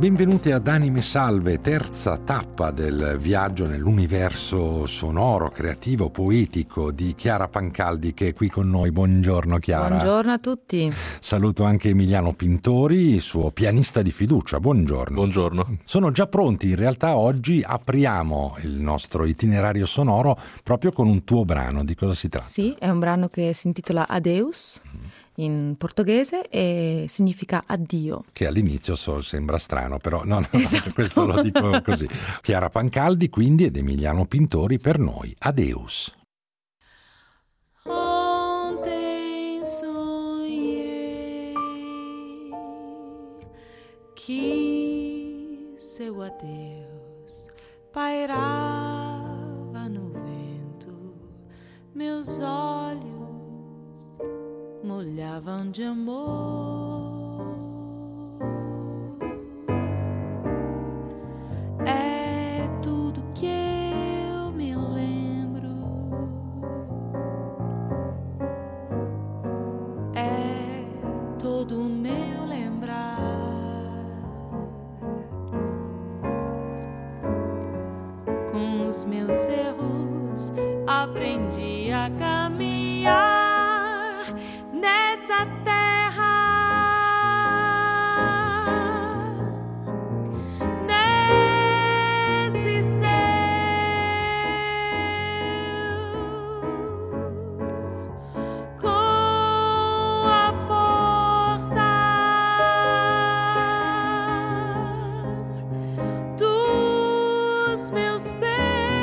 Benvenuti ad Anime Salve, terza tappa del viaggio nell'universo sonoro, creativo, poetico di Chiara Pancaldi, che è qui con noi. Buongiorno Chiara. Buongiorno a tutti. Saluto anche Emiliano Pintori, suo pianista di fiducia. Buongiorno. Buongiorno. Sono già pronti, in realtà oggi apriamo il nostro itinerario sonoro proprio con un tuo brano. Di cosa si tratta? Sì, è un brano che si intitola Adeus in portoghese e significa addio. Che all'inizio sembra strano, però no, Esatto. Questo lo dico così. Chiara Pancaldi quindi ed Emiliano Pintori per noi. Adeus. Ontem sonhei que seu adeus pairava no vento, meus olhos molhavam de amor. É tudo que eu me lembro, é todo o meu lembrar. Com os meus erros aprendi a caminhar nessa terra, nesse céu, com a força dos meus pés.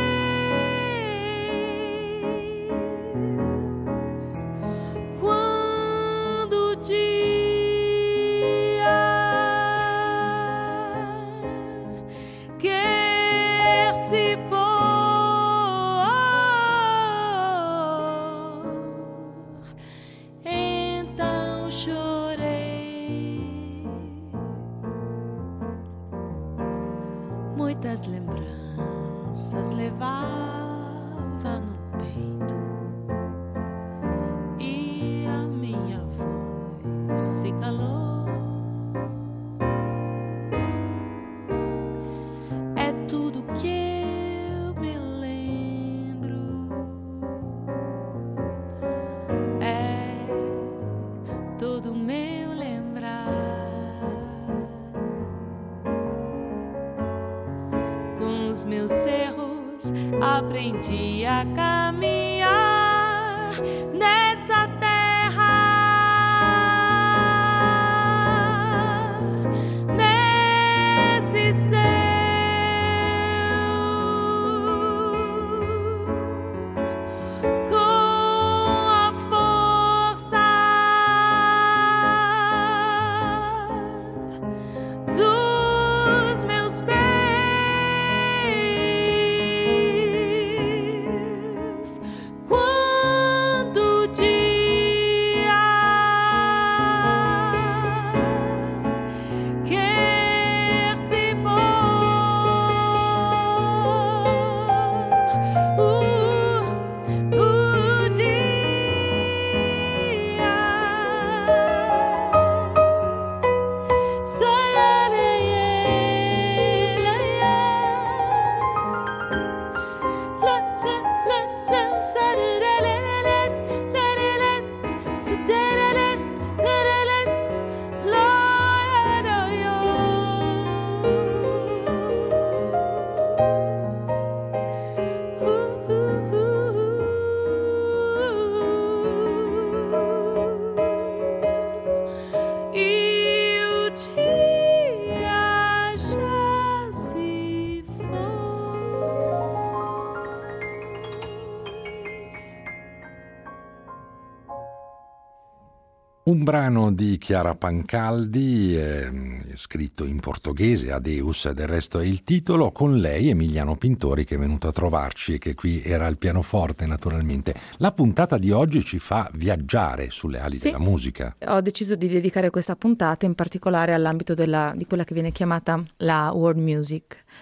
Muitas lembranças levava no peito e a minha voz se calou. É tudo que eu me lembro, é todo o meu lembrar. Os meus erros aprendi a caminhar nessa terra, nesse céu, com a força dos meus pés. Un brano di Chiara Pancaldi, scritto in portoghese, Adeus, del resto è il titolo, con lei Emiliano Pintori che è venuto a trovarci e che qui era al pianoforte naturalmente. La puntata di oggi ci fa viaggiare sulle ali della musica. Ho deciso di dedicare questa puntata in particolare all'ambito di quella che viene chiamata la world music.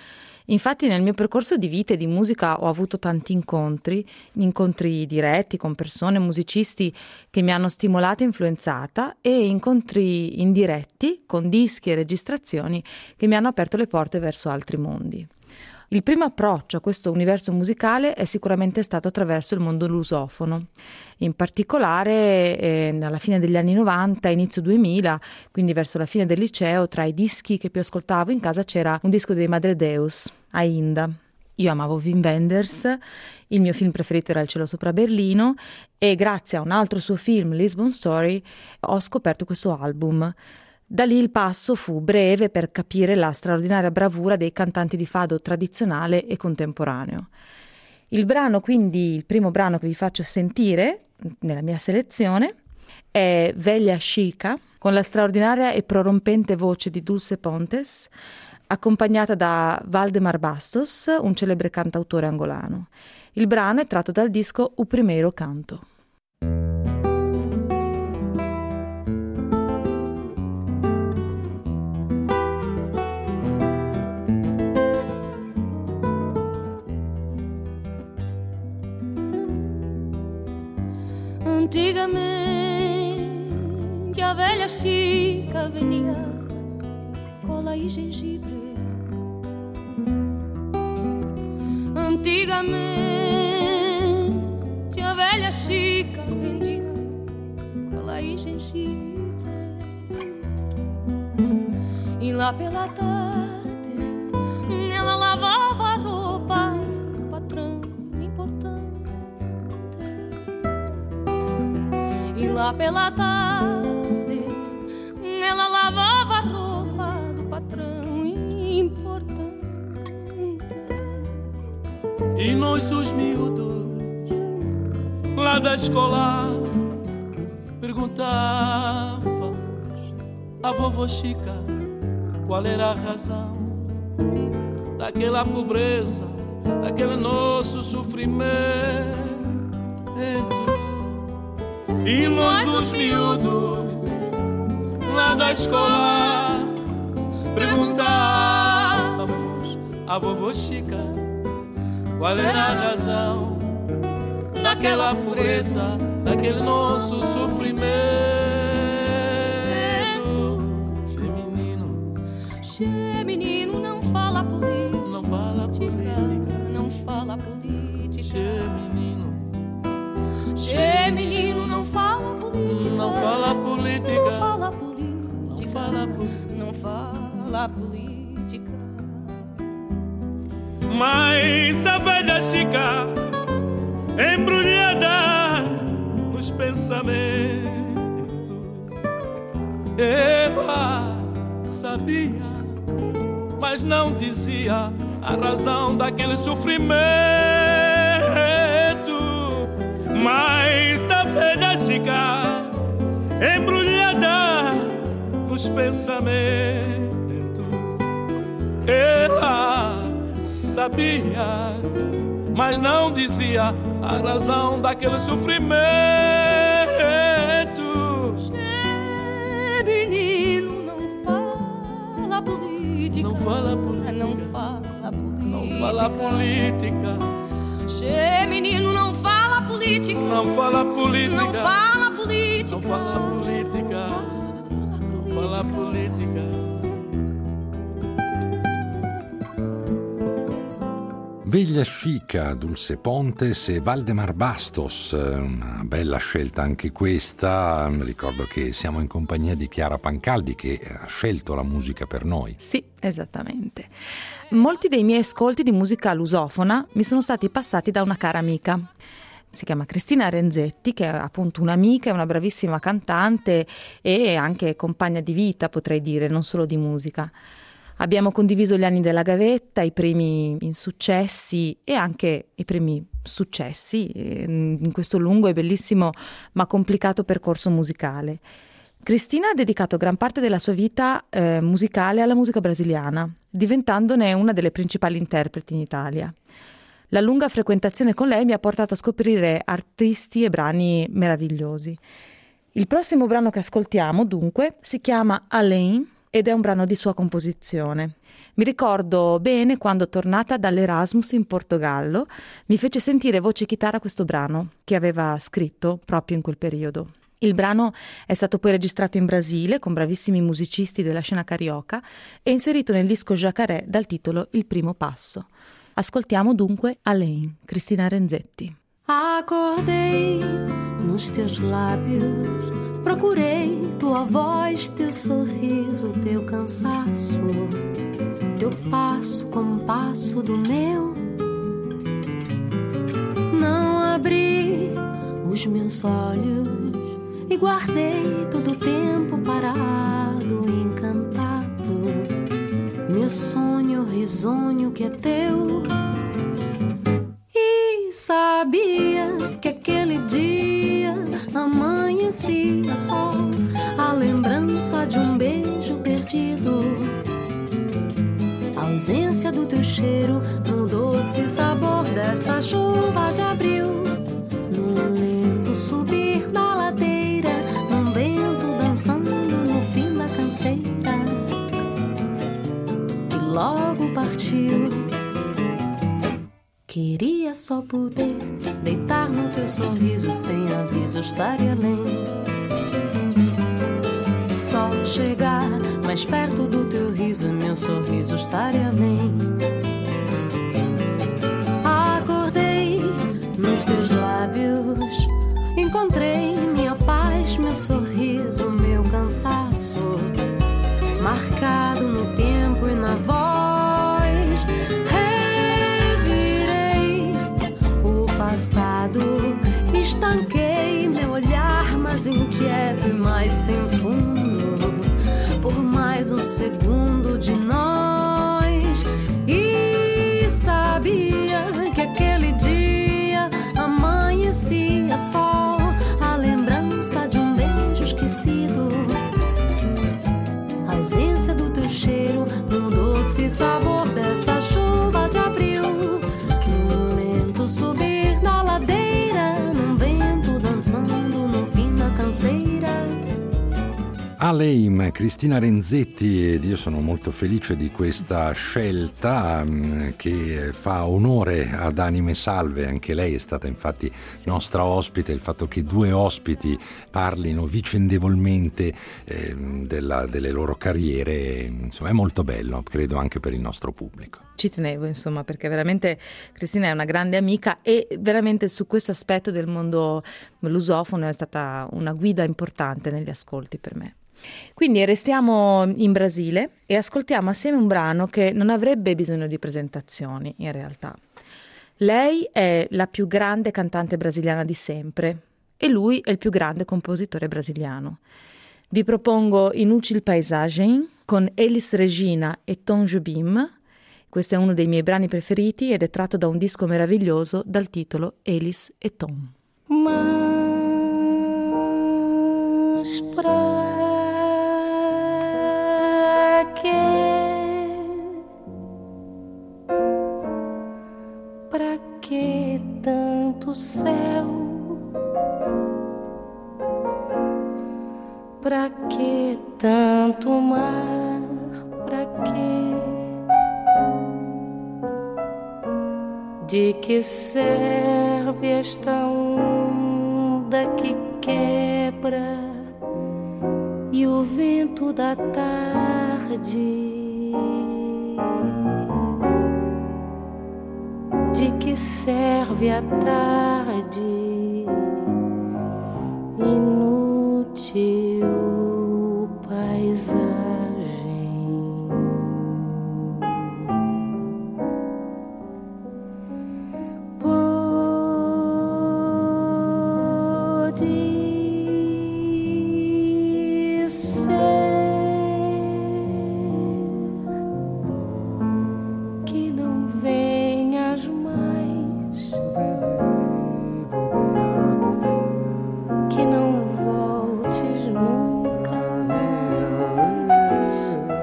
Infatti nel mio percorso di vita e di musica ho avuto tanti incontri diretti con persone, musicisti che mi hanno stimolata e influenzata, e incontri indiretti con dischi e registrazioni che mi hanno aperto le porte verso altri mondi. Il primo approccio a questo universo musicale è sicuramente stato attraverso il mondo lusofono. In particolare alla fine degli anni 90, inizio 2000, quindi verso la fine del liceo, tra i dischi che più ascoltavo in casa c'era un disco dei Madre Deus, Ainda. Io amavo Wim Wenders, il mio film preferito era Il cielo sopra Berlino, e grazie a un altro suo film, Lisbon Story, ho scoperto questo album. Da lì il passo fu breve per capire la straordinaria bravura dei cantanti di fado tradizionale e contemporaneo. Il primo brano che vi faccio sentire nella mia selezione è Velha Chica, con la straordinaria e prorompente voce di Dulce Pontes, accompagnata da Valdemar Bastos, un celebre cantautore angolano. Il brano è tratto dal disco O Primeiro Canto. Antigamente a velha Chica venia cola e gengibre. Antigamente a velha Chica vendia cola e gengibre. E lá pela tarde ela lavava a roupa do patrão importante. E lá pela tarde ela lavava a roupa do patrão importante. E nós os miúdos lá da escola perguntávamos à vovó Chica qual era a razão daquela pobreza, daquele nosso sofrimento. E nós os miúdos lá da escola perguntávamos à vovó Chica qual era a razão daquela pureza, daquele nosso sofrimento. Che menino, não fala política, não fala política, não fala política. Che menino, não fala política, não fala política, não fala política, não fala política. Mas a velha Chica embrulhada nos pensamentos, ela sabia, mas não dizia a razão daquele sofrimento. Mas a velha Chica embrulhada nos pensamentos, ela sabia, mas não dizia a razão daquele sofrimento. Menino, não fala política, não fala política, não fala política, não fala política. Che menino, não fala política, não fala política, não fala política, não fala política, não fala política. Velha Chica, Dulce Pontes e Valdemar Bastos, una bella scelta anche questa. Ricordo che siamo in compagnia di Chiara Pancaldi che ha scelto la musica per noi. Sì, esattamente. Molti dei miei ascolti di musica lusofona mi sono stati passati da una cara amica. Si chiama Cristina Renzetti, che è appunto un'amica, è una bravissima cantante e anche compagna di vita, potrei dire, non solo di musica. Abbiamo condiviso gli anni della gavetta, i primi insuccessi e anche i primi successi in questo lungo e bellissimo ma complicato percorso musicale. Cristina ha dedicato gran parte della sua vita musicale alla musica brasiliana, diventandone una delle principali interpreti in Italia. La lunga frequentazione con lei mi ha portato a scoprire artisti e brani meravigliosi. Il prossimo brano che ascoltiamo, dunque, si chiama Além ed è un brano di sua composizione. Mi ricordo bene quando, tornata dall'Erasmus in Portogallo, mi fece sentire voce chitarra questo brano che aveva scritto proprio in quel periodo. Il brano è stato poi registrato in Brasile con bravissimi musicisti della scena carioca e inserito nel disco Jacaré dal titolo Il primo passo. Ascoltiamo dunque Além, Cristina Renzetti. Acordei nos teus lábios, procurei tua voz, teu sorriso, teu cansaço, teu passo como passo do meu. Não abri os meus olhos e guardei todo o tempo parado, encantado, meu sonho risonho que é teu. E sabia que aquele dia amanhecia só a lembrança de um beijo perdido, a ausência do teu cheiro no doce sabor dessa chuva de abril, no lento subir da ladeira, num vento dançando no fim da canseira, que logo partiu. Queria só poder deitar no teu sorriso sem aviso, estar além. Só chegar mais perto do teu riso, meu sorriso, estar além. Acordei nos teus lábios, encontrei minha paz, meu sorriso, meu cansaço, marcado no tempo e na voz. Passado, estanquei meu olhar mais inquieto e mais sem fundo, por mais um segundo de nós. E sabia que aquele dia amanhecia só a lembrança de um beijo esquecido, a ausência do teu cheiro no doce sabor dessa chuva de abril, no lento subir na ladeira, num vento dançando no fim da canseira. Além, Cristina Renzetti, ed io sono molto felice di questa scelta che fa onore ad Anime Salve. Anche lei è stata infatti nostra ospite. Il fatto che due ospiti parlino vicendevolmente delle loro carriere, insomma, è molto bello, credo anche per il nostro pubblico. Ci tenevo, insomma, perché veramente Cristina è una grande amica e veramente su questo aspetto del mondo lusofono è stata una guida importante negli ascolti per me. Quindi restiamo in Brasile e ascoltiamo assieme un brano che non avrebbe bisogno di presentazioni in realtà. Lei è la più grande cantante brasiliana di sempre e lui è il più grande compositore brasiliano. Vi propongo Inútil Paisagem con Elis Regina e Tom Jobim. Questo è uno dei miei brani preferiti ed è tratto da un disco meraviglioso dal titolo Elis e Tom. Mas pra que tanto céu? Pra que tanto mar? Pra que? De que serve esta onda que quebra e o vento da tarde? De que serve a tarde? Inútil paisagem. Pode ser que não venhas mais, que não voltes nunca mais.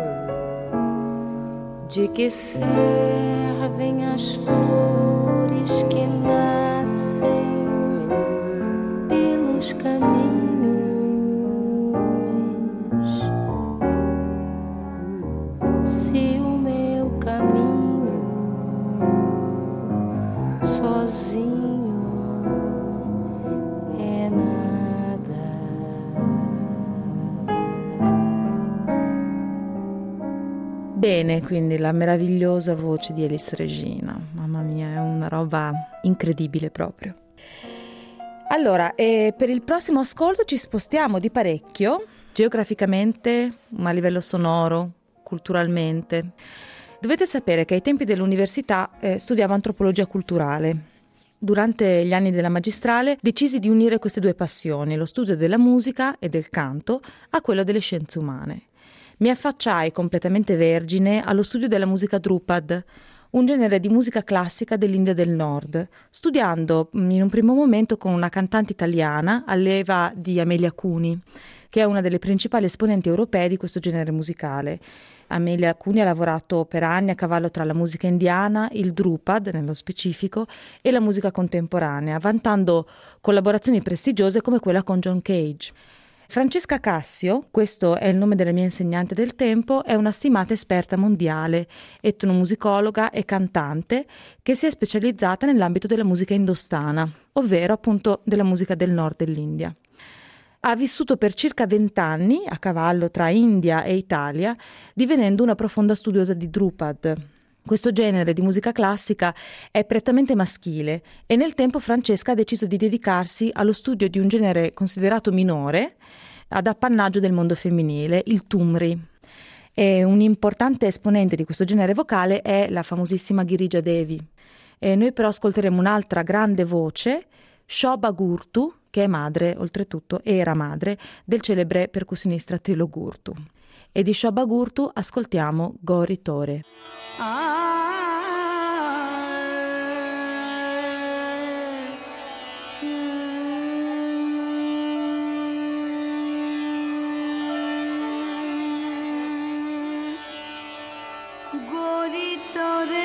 De que servem as flores que nascem pelos caminhos, se o meu sozinho é nada. Bene, quindi la meravigliosa voce di Elis Regina, mamma mia, è una roba incredibile proprio. Allora, per il prossimo ascolto ci spostiamo di parecchio, geograficamente, ma a livello sonoro, culturalmente. Dovete sapere che ai tempi dell'università studiavo antropologia culturale. Durante gli anni della magistrale decisi di unire queste due passioni, lo studio della musica e del canto, a quello delle scienze umane. Mi affacciai completamente vergine allo studio della musica Drupad, un genere di musica classica dell'India del Nord, studiando in un primo momento con una cantante italiana alleva di Amelia Cuni, che è una delle principali esponenti europee di questo genere musicale. Amelia Cuni ha lavorato per anni a cavallo tra la musica indiana, il Drupad nello specifico, e la musica contemporanea, vantando collaborazioni prestigiose come quella con John Cage. Francesca Cassio, questo è il nome della mia insegnante del tempo, è una stimata esperta mondiale, etnomusicologa e cantante che si è specializzata nell'ambito della musica indostana, ovvero appunto della musica del nord dell'India. Ha vissuto per circa 20 anni a cavallo tra India e Italia, divenendo una profonda studiosa di Drupad. Questo genere di musica classica è prettamente maschile e nel tempo Francesca ha deciso di dedicarsi allo studio di un genere considerato minore, ad appannaggio del mondo femminile, il Tumri. E un importante esponente di questo genere vocale è la famosissima Girija Devi. E noi però ascolteremo un'altra grande voce, Shobha Gurtu, che è madre, oltretutto era madre, del celebre percussionista Trilo Gurtu. E di Shobha Gurtu ascoltiamo Gori Tore. Gori Tore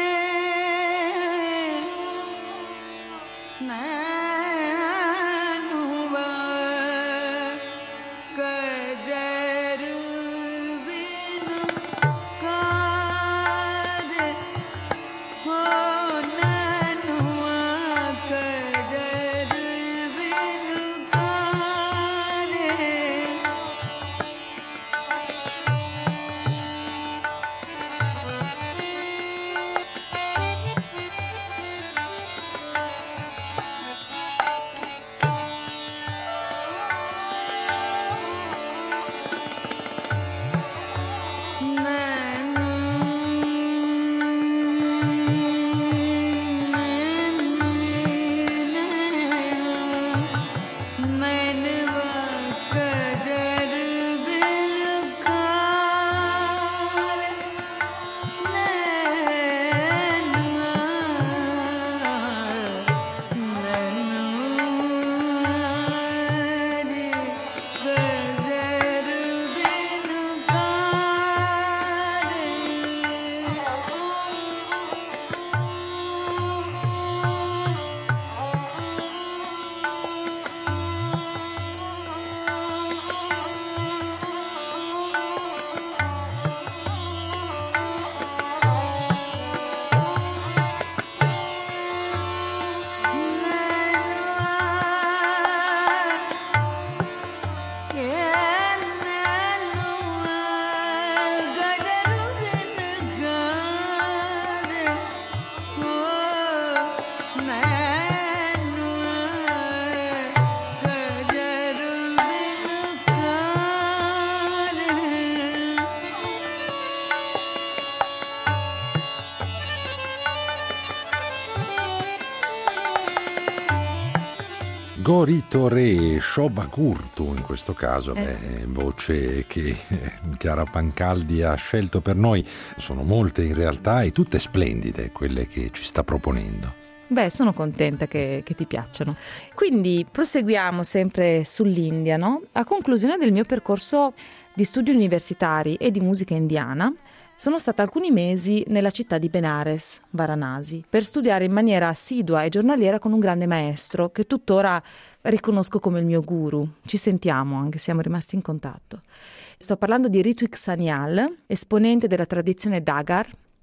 Gori Tore, Shobha Gurtu in questo caso, Sì. voce che Chiara Pancaldi ha scelto per noi. Sono molte in realtà e tutte splendide quelle che ci sta proponendo. Beh, sono contenta che ti piacciono. Quindi proseguiamo sempre sull'India, no? A conclusione del mio percorso di studi universitari e di musica indiana, sono stata alcuni mesi nella città di Benares, Varanasi, per studiare in maniera assidua e giornaliera con un grande maestro che tuttora riconosco come il mio guru. Ci sentiamo, anche siamo rimasti in contatto. Sto parlando di Ritwik Sanyal, esponente della tradizione Dagar,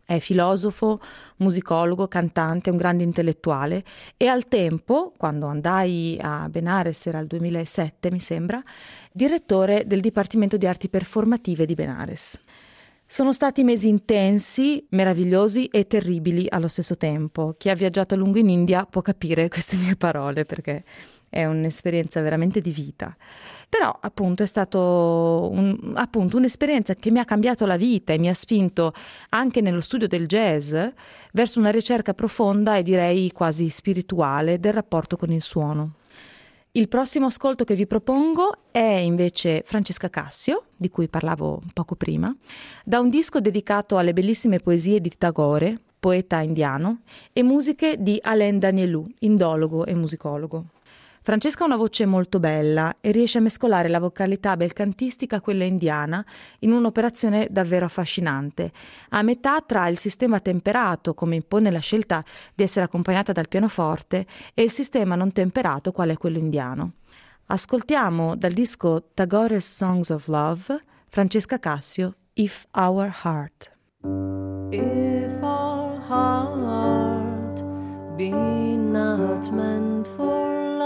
È filosofo, musicologo, cantante, un grande intellettuale e al tempo, quando andai a Benares, era il 2007 mi sembra, direttore del Dipartimento di Arti Performative di Benares. Sono stati mesi intensi, meravigliosi e terribili allo stesso tempo. Chi ha viaggiato a lungo in India può capire queste mie parole perché è un'esperienza veramente di vita. Però appunto è stato un'esperienza che mi ha cambiato la vita e mi ha spinto anche nello studio del jazz verso una ricerca profonda e direi quasi spirituale del rapporto con il suono. Il prossimo ascolto che vi propongo è invece Francesca Cassio, di cui parlavo poco prima, da un disco dedicato alle bellissime poesie di Tagore, poeta indiano, e musiche di Alain Danielou, indologo e musicologo. Francesca ha una voce molto bella e riesce a mescolare la vocalità belcantistica a quella indiana in un'operazione davvero affascinante, a metà tra il sistema temperato, come impone la scelta di essere accompagnata dal pianoforte, e il sistema non temperato, quale è quello indiano. Ascoltiamo dal disco Tagore's Songs of Love, Francesca Cassio, If Our Heart. If our heart be not meant for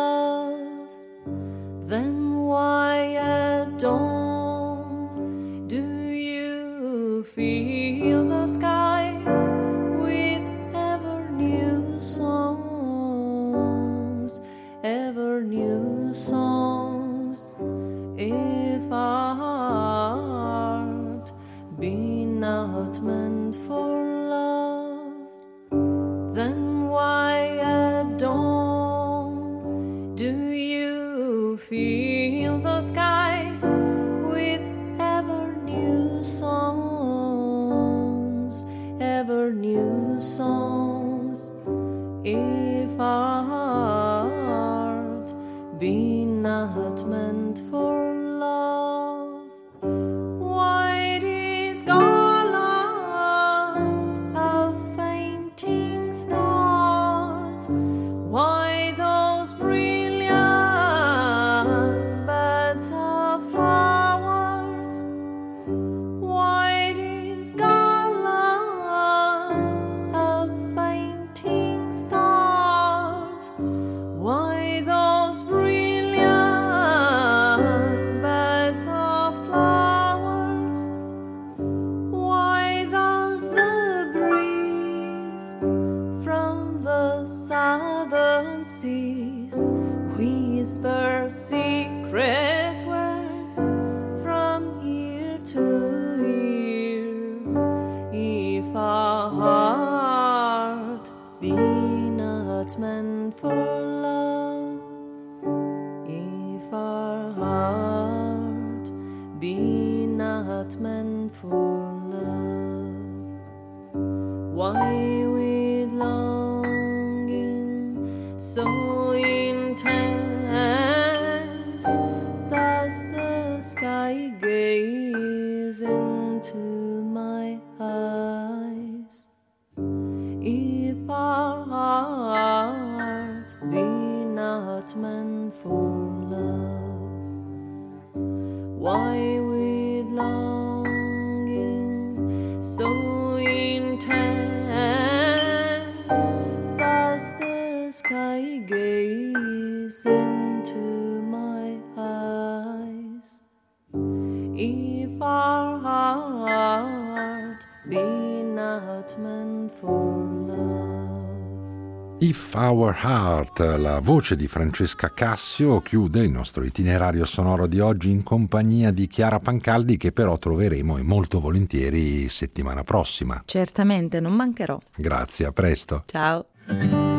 then why at dawn do you feel the skies with ever new songs, ever new songs? If our heart be not meant for love, then why at dawn do you feel the skies with ever new songs, ever new songs? If our heart be not meant for love, white is garland of fainting stars, why those brilliant buds of flowers, white is garland of fainting stars, why those brilliant buds of flowers, why does the breeze from the southern seas whisper secret words from ear to ear? If our heart be not meant for love, if our heart be not meant for love, why with longing so intense does the sky gaze into my eyes? If our heart be not meant for love, why with longing so intense does the sky gaze into my eyes? If our heart be not meant for love. If Our Heart, la voce di Francesca Cassio, chiude il nostro itinerario sonoro di oggi in compagnia di Chiara Pancaldi, che però troveremo e molto volentieri settimana prossima. Certamente, non mancherò. Grazie, a presto. Ciao.